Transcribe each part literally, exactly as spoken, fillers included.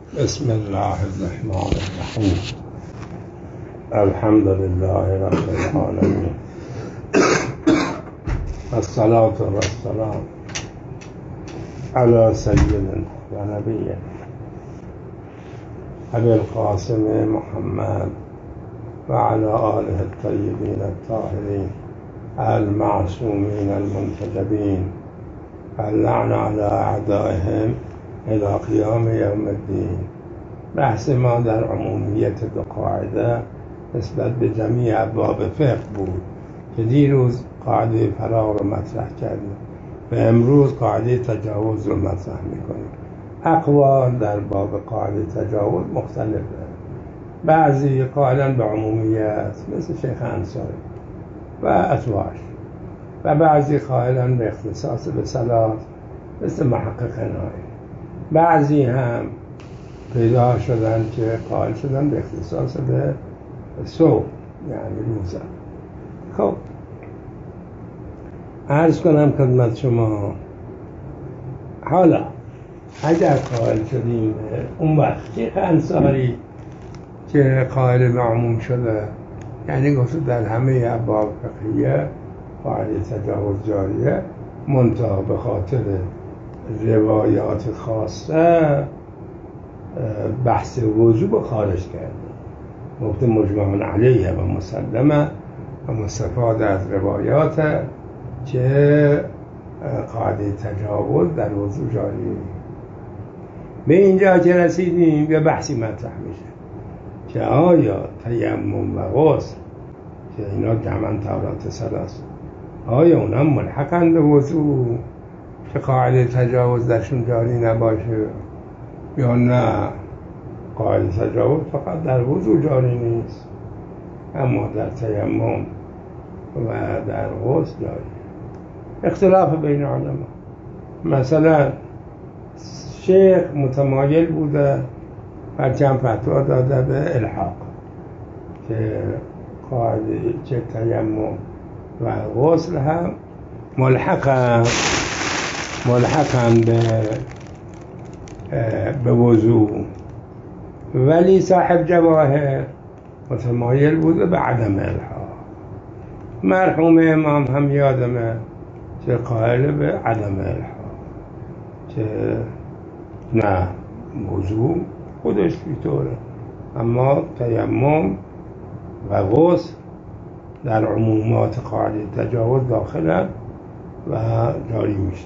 بسم الله الرحمن الرحیم. الحمد لله رب العالمین، الصلاة والسلام علی سیدنا و نبینا ابی القاسم محمد و علی آله الطیبین الطاهرین المعصومین المنتجبین اللعن علی اعدائهم الی قیام یوم الدین. بحث ما در عمومیت دو قاعده نسبت به جمیع ابواب فقه بود که دیروز قاعده فراغ رو مطرح کردیم و امروز قاعده تجاوز رو مطرح میکنیم. اقوال در باب قاعده تجاوز مختلفه. بعضی قائلن به عمومیت مثل شیخ انصاری و اطواش، و بعضی قائلن به اختصاص به صلاة مثل محقق نایی. بعضی هم پیدا شدن که قائل شدن به اختصاص به صوم، یعنی روزه. خب عرض کنم خدمت شما، حالا اگر قائل شدیم اون وقت شیخ انصاری که قائل به عموم شده، یعنی گفت در همه ابواب فقهیه قاعده تجاوز جاریه، منتها به خاطر روایات خاصه بحث وضوع خارج کرده. گفته مجمع علیه و مسلمه و مستفاد از روایات که قاعده تجاوز در وضوع جاری. به اینجا که رسیدیم یه بحثی مطرح میشه که آیا تیمم و غسل که اینا جمعاً طهارت ثلاث، آیا اونا ملحقن به وضوع که قاعده تجاوز درشون جاری نباشه، یا نه قاعده تجاوز فقط در وضوع جاری نیست اما در تیمم و در غسل جاری. اختلاف بین علما. مثلا شیخ متمایل بوده هر چند فتوا داده به الحاق که قاعده چه تیمم و غسل هم ملحقن ملحقن به به وضوع، ولی صاحب جواهر متمایل بوده به عدم الحاق. مرحوم امام هم یادمه که قائل به عدم الحاق، که نه وضوع خودش بیطوره اما تیمم و غسل در عمومات قاعده تجاوز داخلن و جاری میشه.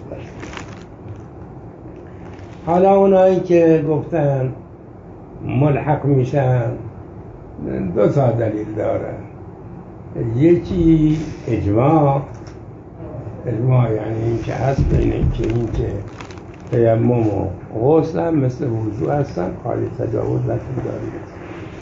حالا اونایی که گفتن ملحق میشن دو تا دلیل دارن. یکی اجماع اجماع یعنی این که هست بین این که این که تیمم و غسل هم مثل وضوع هستن، قاعده تجاوز درشون جاری است.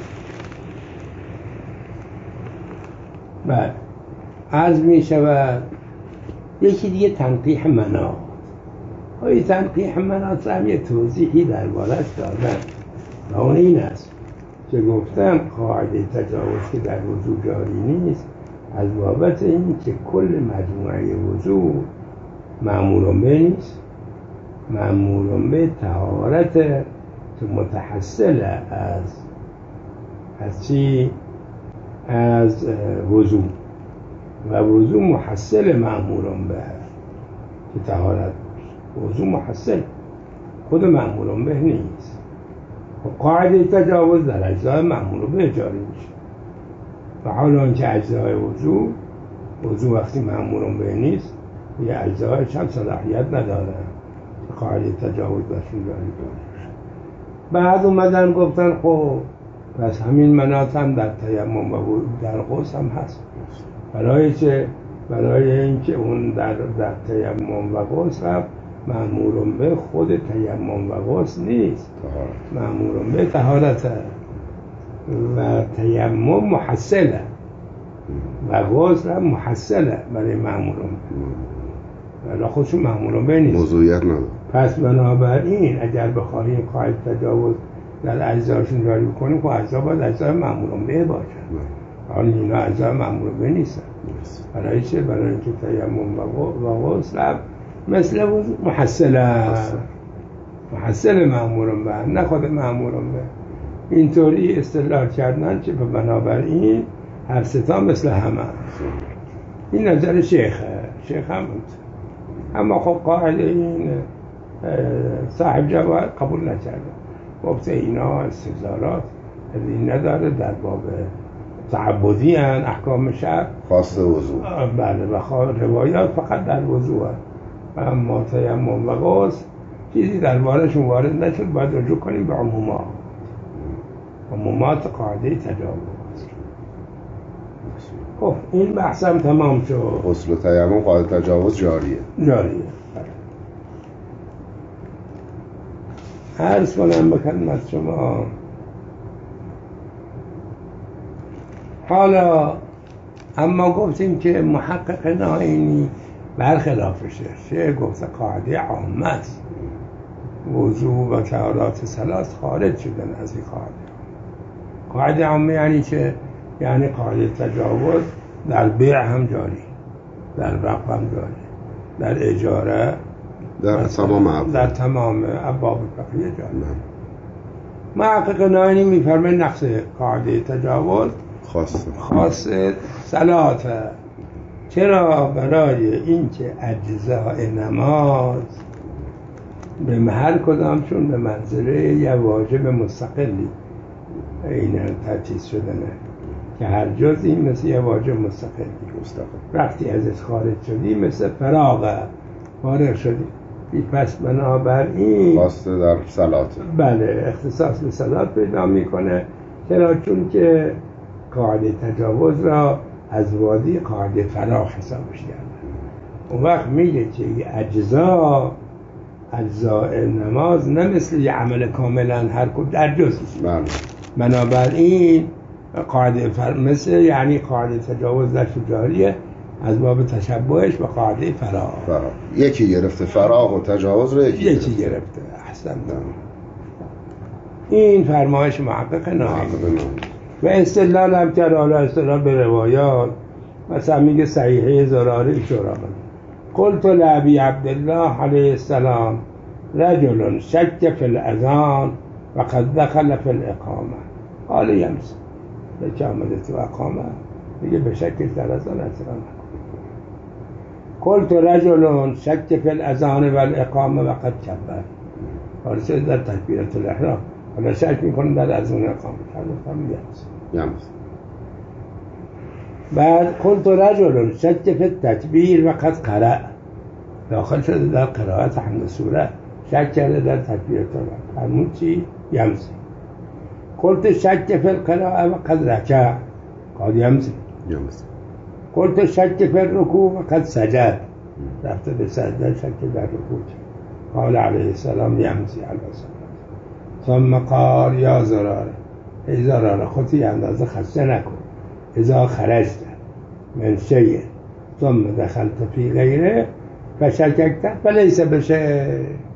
بعد عرض می شود یکی دیگه تنقیح مناط. های تنقیح مناط هم یه توضیحی در بارش دادن و اون این است که گفتم قاعده تجاوز که در وضوع جاری نیست از بابت این که کل مجموعه وضوع معمول به نیست، معمول به طهارت که متحصل از از چی؟ از وضوع، و وضوع محصل معمول به که طهارت. وضوع محصل خود معمول به نیست. قاعده تجاوز در اجزای معمول به جاری میشه، و حالا اینکه اجزای وضوع وضوع وقتی معمول به نیست یه اجزایش هم صلاحیت نداره، قاعده تجاوز درشون جاری میشه. بعد اومدن گفتن خب پس همین مناط هم در تیمم و در غسل هم هست، برای چه؟ برای اینکه اون در در تیمم و غسل هم معمول به خود تیمم و غسل نیست، معمول به طهارت و تیمم محصله و غسل هم محصله برای معمول به، ولی خودشون معمول به نیست، موضوعیت نداره. پس بنابراین اگر بخواهیم قاعده تجاوز در اجزاشون جاری بکنیم که اجزا باید اجزای معمول به باشن، حالا اینا اجزای معمول به نیستن. برای چه؟ برای اینکه تیمم و غسل مثل محصله. محصل مأمورون به، نه خود مأمورون به. اینطوری استدلال کردن که به بنابراین هر ستا مثل همه. این نظر شیخه، شیخ هم بود. اما خب قاعده این صاحب جواهر قبول نکرده، گفته اینا استدلالات این نداره، در باب تعبدی هن، احکام شرع خاص وضوع. بله، و روایات فقط در وضوع هن. و اما تیمم و غسل چیزی در بارشون وارد نشد، باید رجوع کنیم به عمومات عمومات قاعده تجاوز. خب این بحثم تمام شد. غسل و تیمم قاعده تجاوز جاریه جاریه. عرض کنم به خدمت شما، حالا اما گفتیم که محقق نائینی برخلافشه. چه گفته قاعده عامه است، وضوء و طهارات ثلاث خارج شدن از این قاعده. قاعده عامه یعنی چه؟ یعنی قاعده تجاوز در بیع هم جاری، در وقف هم جاری، در اجاره، در تمام ابواب در تمام ابواب فقهی جاری. محقق نائینی میفرمه نقص قاعده تجاوز خاص خاص صلات. چرا؟ برای اینکه اجزاء نماز به هر کدامشون به منزله یه واجب مستقلی این تجهیز شدنه که هر جزئی مثل یه واجب مستقلی مستقل. وقتی ازش خارج شدی مثل فراغه، فارغ شدی. پس بنابراین خاصه در صلات، بله، اختصاص به صلات پیدا میکنه. چرا؟ چون که قاعده تجاوز را از وادی قاعده فراغ حسابش کرده. اون وقت میگه که اجزا اجزاء نماز نه مثل یه عمل کاملا هر کدوم در جزش. بله. بنابراین قاعده فر... مثل یعنی قاعده تجاوز در جاریه از باب تشبهش با قاعده فراغ. فراغ یکی گرفته، فراغ و تجاوز رو یکی, یکی گرفته. گرفته. احسن. این فرمایش محقق نائینی. و استدلال هم کرد، حالا استدلال به روایات، مثلا میگه صحیحه زراره شورا قلت لابی عبدالله علیه السلام رجل شک فی الاذان و قد دخل فی الاقامه قال یمس. بچه آمده تو اقامه میگه به شک در اذان اعتراض نکن. قلت رجل شک فی الاذان و الاقامه و قد کبر. حالا چه در تکبیرت الاحرام، حالا شک میکنه در اذان اقامه حالا یمس یمس. بعد قلت رجل شک فی التکبیر و قد قرأ، داخل شده در قرائت حمد سوره، شک کرده در تکبیرت الاحرام، همون چی؟ یمس. قلت شک فی القراءه و قد رکع قال یمس. یمس. قلت شک فی الرکوع و قد سجد، رفته به سجده، شک در رکوع قال علیه السلام یمس علیه السلام. ثم قال یا زراره، ای زراره خودی اندازه خسته نکن، اذا خرجت من شیء ثم دخلت فی غیره فشککت فلیس بشه.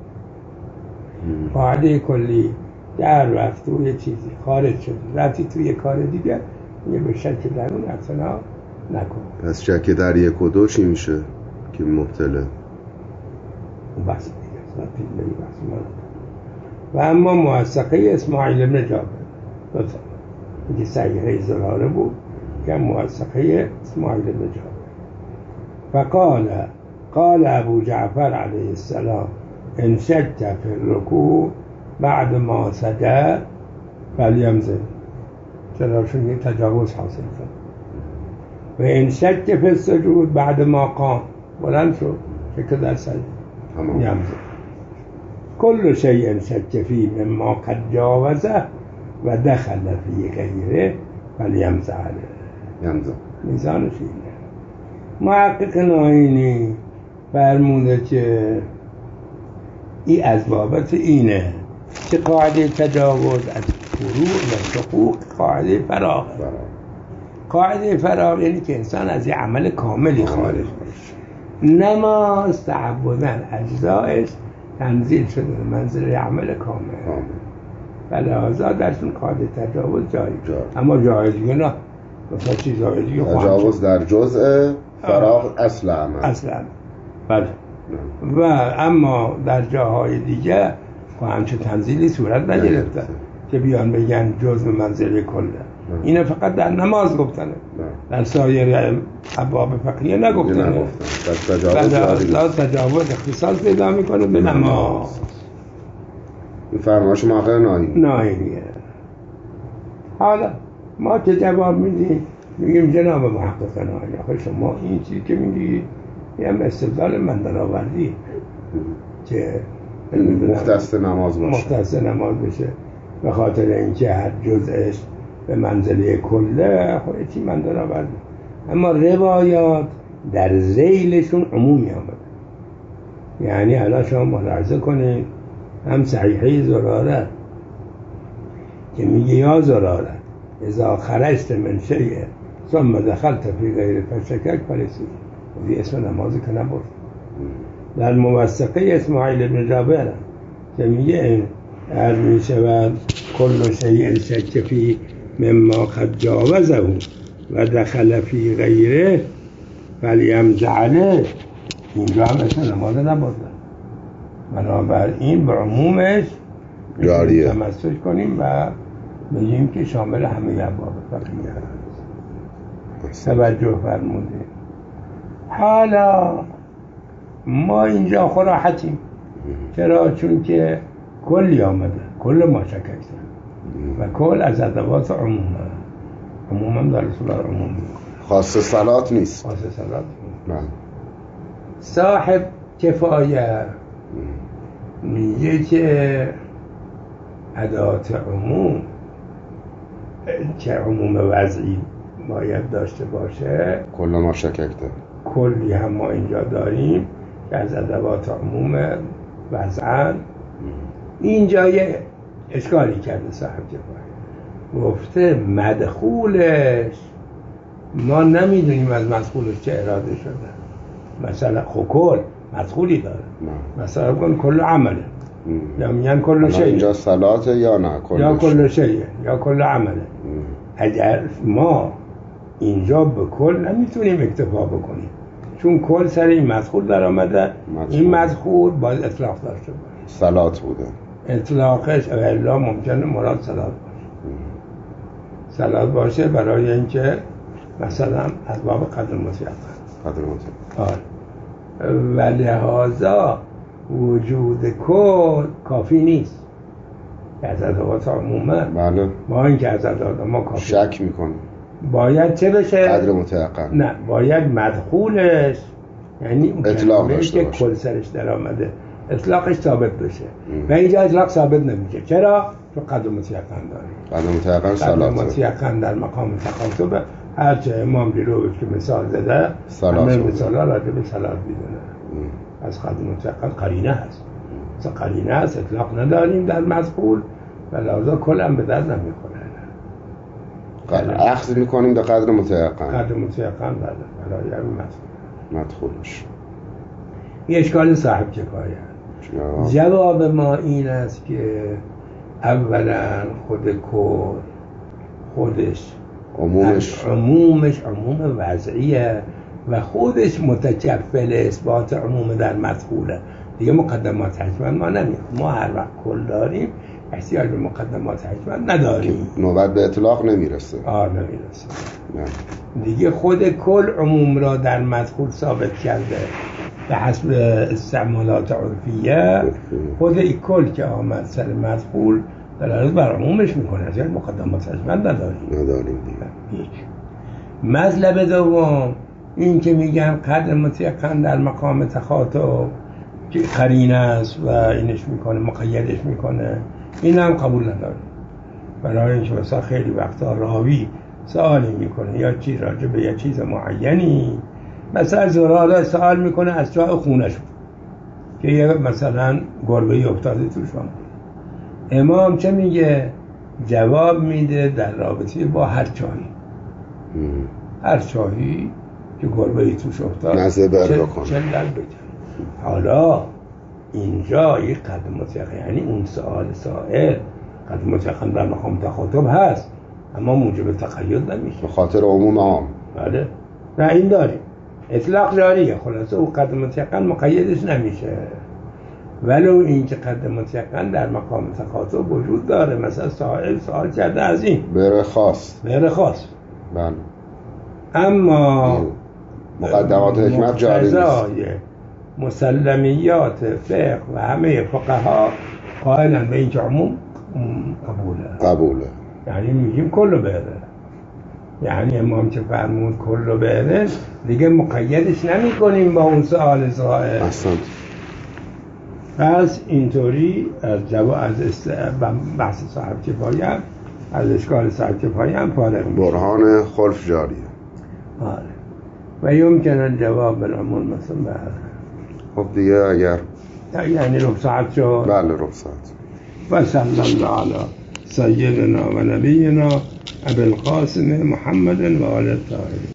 قاعده کلی در وقت توی چیزی خارج شد رفتی توی کار دیگه، یه به شک در اون اعتنا نکن. پس شک در یک و دو چی میشه که مبتله؟ اون بحث دیگه است. و اما موثقه اسماعیل بن جابر دوتا که صحیحه زراره بود که موثقه اسماعیل بن جابر. فقال قال ابو جعفر علیه السلام ان شک فی الرکوع بعد ما سجد فلیمزل. چرا؟ چون یک تجاوز حاصل شد. و ان شک فی السجود بعد ما قام، بلند شد شک در سجد یمزل. کل شیء شک فی مما قد جاوزه و دخل فی غیره فلیمزل. یمزل میزانش اینه. محقق نائینی فرموده که این از بابت اینه که قاعده تجاوز از فروع و حقوق قاعده فراغ. قاعده فراغ یعنی که انسان از یه عمل کاملی خارج بشه. نماز تعبدن اجزایش تنزیل شده منزل عمل کامل، بله لحاظا درشون قاعده تجاوز جایی جا. اما جای دیگه نه، مثلا چیزهای دیگه تجاوز در جزء فراغ اصل عمل اصل عمل، بله. و اما در جاهای دیگه که همچه تنزیلی صورت نگرفته که بیان بگن جزء منزله کله. اینه فقط در نماز گفتنه، در سایر ابواب فقهیه نگفتنه. بعد تجاوز اختصاص پیدا میکنه به نماز. این فرمایش محقق ناینی ناینیه. حالا ما که جواب میدیم میگیم جناب محقق ناینی، آخه شما این چیزی که میگی یه هم استدلال من در آوردی که مختص نماز باشه، مختص نماز بشه به خاطر اینکه هر جزءش به منزله کله، خود چی من در آوردی. اما روایات در ذیلشون عمومی آمده. یعنی الان شما ملاحظه کنید هم صحیحه زراره که میگه یا زراره اذا خرجت من شیء ثم دخلت فی غیر فشکک فلسی، و اسم نمازی که نبرد. در موثقه اسماعیل بن جابر که میگه هر میشود کل شیء شک فی مما قد جاوزه و دخل فی غیره فلیمزعله، اینجا هم اسم نماز نبرد. بنابراین به عمومش جاریه تمسک کنیم و بگیم که شامل همه ابواب فقهیه هست. توجه فرمودیم. حالا ما اینجا خراحتیم. چرا؟ چون که کلی آمده، کل ما شککتن و کل از ادوات عمومه. عموم هم در رسول الله عموم خاص صلات نیست. خاص صلات نه. صاحب کفایه میگه که ادوات عموم که عموم وضعی باید داشته باشه، کل ما شککته، کلی هم ما اینجا داریم که از ادوات عموم وضعن. اینجا یه اشکالی کرده صاحب کفایه، گفته مدخولش ما نمیدونیم از مدخولش چه اراده شده. مثلا خب کل مدخولی داره، مثلا کن کل عمله یا میگن کل شیء، اینجا صلاته یا نه کل یا کل شیء یا کل عمله. اگر ما اینجا به کل نمیتونیم اکتفا بکنیم، چون کل سر این مدخول در آمده، این مدخول باید اطلاق داشته باشه. صلات بوده اطلاقش الا ممکنه مراد صلات باشه. صلات باشه برای اینکه مثلا از باب قدر مطلق قدر مطلق و لحاظا وجود کل کافی نیست از ادوات عمومه. بله. ما این که از ادوات ما کافی شک میکنیم باید چه بشه؟ قدر متيقن. نه، باید مدخولش یعنی اطلاق داشته که کل سرش در آمده اطلاقش ثابت بشه ام. و اینجا اطلاق ثابت نمیشه. چرا؟ چون قدر متيقن داره. قدر متيقن صلات. قدر متيقن در مقام تخاطب هرچه امام دیروز که مثال زده همه مثالا راجع به صلات میدونه. از قدر متيقن قرینه هست. مثلا قرینه هست، اطلاق نداریم در مدخول و لحاظا کلم به درد نمیخوره. اخذ میکنیم به قدر متيقن. قدر متيقن برای همین مدخولش. این اشکال صاحب کفایه. جواب ما این است که اولا خود کل خودش عمومش عمومش عموم وضعیه و خودش متکفل اثبات عموم در مدخوله. دیگه مقدمات حتما ما نمیخوام. ما هر وقت کل داریم احتیاج به مقدمات حتما نداریم. نوبت به اطلاق نمیرسه. آه نمیرسه. نه. دیگه خود کل عموم را در مدخول ثابت کرده به حسب استعمالات عرفیه. خود این کل که آمد سر مدخول دلالت بر عمومش میکنه. یعنی مقدمات حتما نداریم. نداریم دیگه. مطلب دوم این که میگن قدر متيقن در مقام تخاطب که قرینه است و اینش میکنه مقیدش میکنه، این هم قبول نداره. برای اینکه مثلا خیلی وقتا راوی سوالی میکنه یا چیز راجع به یه چیز معینی، مثلا زراره سوال میکنه از جای خونه شد که یه مثلا گربه‌ای افتاده توش. امام چه میگه؟ جواب میده در رابطه با هر چاهی هر چاهی که گربه‌ای توش افتاد نزد بر بکنه چه دل بده. حالا اینجا یک قدر متيقن یعنی اون سوال سائل قدر متيقن در مقام تخاطب هست اما موجب تقید نمیشه به خاطر عموم عام. بله. نه این داریم اطلاق جاریه. خلاصه اون قدر متيقن مقیدش نمیشه. ولو این که قد مطلقاً در مقام تقاطع وجود داره. مثلا سائل سوال کرده از این بره خاص بره خاص، بله، اما مقدمات حکمت جاری نیست. مسلمیات فقه و همه فقها قائلن به این که عموم قبوله قبوله، یعنی میگیم کلو بره. یعنی امام که فرمود کلو بره دیگه مقیدش نمی کنیم با اون سؤال سائل. احسنت. پس اینطوری از جواب از است... بحث صاحب کفایه از اشکال صاحب کفایه هم فارغ میشه. برهان خلف جاریه. آره. و یمکن الجواب بالعموم مثلا بله. خب دیگه اگر یعنی ربع ساعت شد. بله ربع ساعت. و صلی الله علی سیدنا و نبینا ابی القاسم محمد و آل الطاهرین.